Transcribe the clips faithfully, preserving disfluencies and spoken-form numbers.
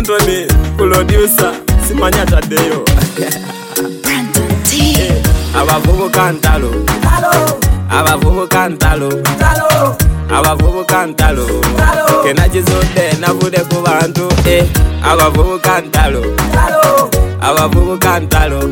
Anthony, producer, simanya tadeyo. Abavubuka ntalo, abavubuka ntalo, abavubuka ntalo, kenakizudde navude ku bantu. Eh, abavubuka ntalo, abavubuka ntalo,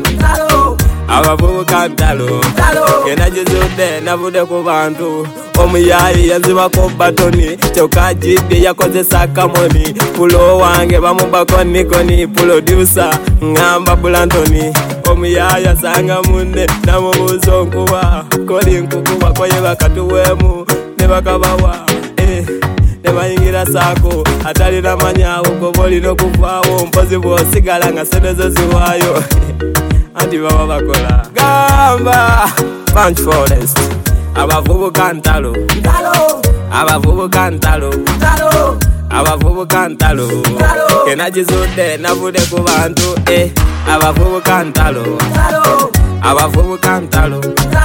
abavubuka ntalo, kenakizudde navude ku bantu. Omuyayi yazibako batoni, kyokka jidde yakozesa kamoni. Pulo wange bamubako nikoni, producer ngamba Bulantoni. Omuyayi asanga munne namubuuza onkuba, koli nkukuba koye bakatuweemu ne bakabawa. Eh, ne bayingira saako atalina manyawo goba olina okuvaawo, mpozi bw'osigala nga sente zo ziwaayo. Anti baba bakola gamba Punch Forest. Abavubuka ntalo, abavubuka ntalo, abavubuka ntalo, kenakizudde navude ku bantu. Eh, abavubuka ntalo, abavubuka ntalo,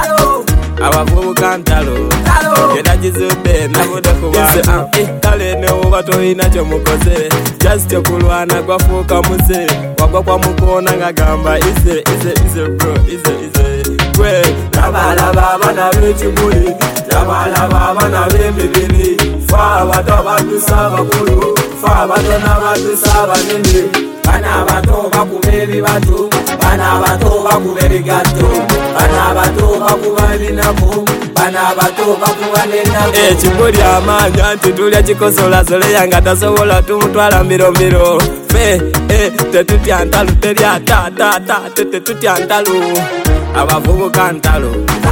abavubuka ntalo, kenakizudde navude ku bantu. Eh, kale newoba toyina kyomukoze, just okulwana gwafuuka muze, wagwa kwa mukoona nga gamba ise ise ise bro ise ise. Gwe nabalaba abana b'ekiguli, nabalaba abana b'emibiri, fa abato abatuusa abakulu, fa abato n'abatuusa abanene. Bana abato bakuba ebibatu, bana abato bakuba ebigatto, bana abato bakuba ebinaku, bana abato bakuba n'ennaku. Ekiguli amaanyi anti tulya kikosola soleya nga tasobola tumutwala mbiro mbiro. Fe eh, tetutya ntalo terya ta ta ta tetutya ntalo. Abavubuka ntalo,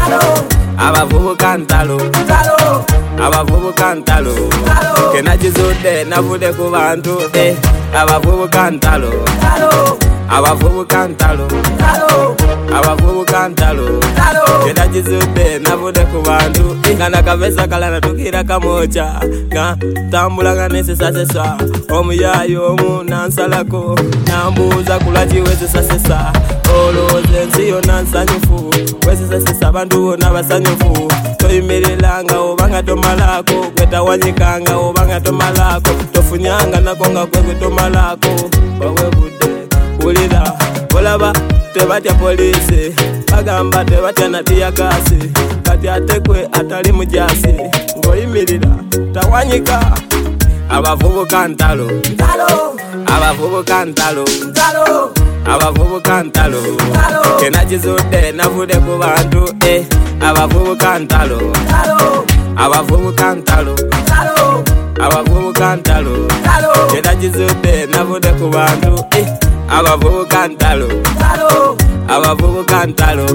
abavubuka ntalo, abavubuka ntalo, kenakizudde navude ku bantu. Eh, abavubuka ntalo, abavubuka ntalo, abavubuka ntalo, kenakizudde navude ku bantu. Nga nakavesa kalala tukira kamocha, nga tambula nga nesesasesa. Omuyayi omu nansalako, nambuuza kulaki wesesasesa. Olowooza ensi yonna nsanyufu, wesesasesa abantu bonna basanyufu. Toyimirira oba nga tomalako, gwe tawanyikanga oba nga tomalako. Tofunyanga nako nga gwe gwe tomalako. Wawebudde wulira, olaba tebatya poliisi, bagamba tebatya na tiyagasi, kati ate gwe atali mujasi, ng'oyimirira tawanyika. Abavubuka ntalo, abavubuka ntalo, abavubuka ntalo, kenakizudde navude ku bantu. Eh, abavubuka ntalo, abavubuka ntalo, abavubuka ntalo, kenakizudde navude ku bantu. Eh, abavubuka ntalo, abavubuka ntalo,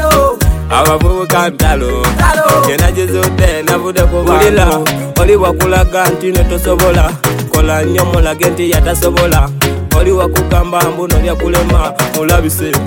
abavubuka ntalo, kenakizudde navude ku bantu. Oli wakulaga nti netosobola, kola nnyo mulage nti yatasobola. Oli wakugamba mbu nolya kulema mulabise.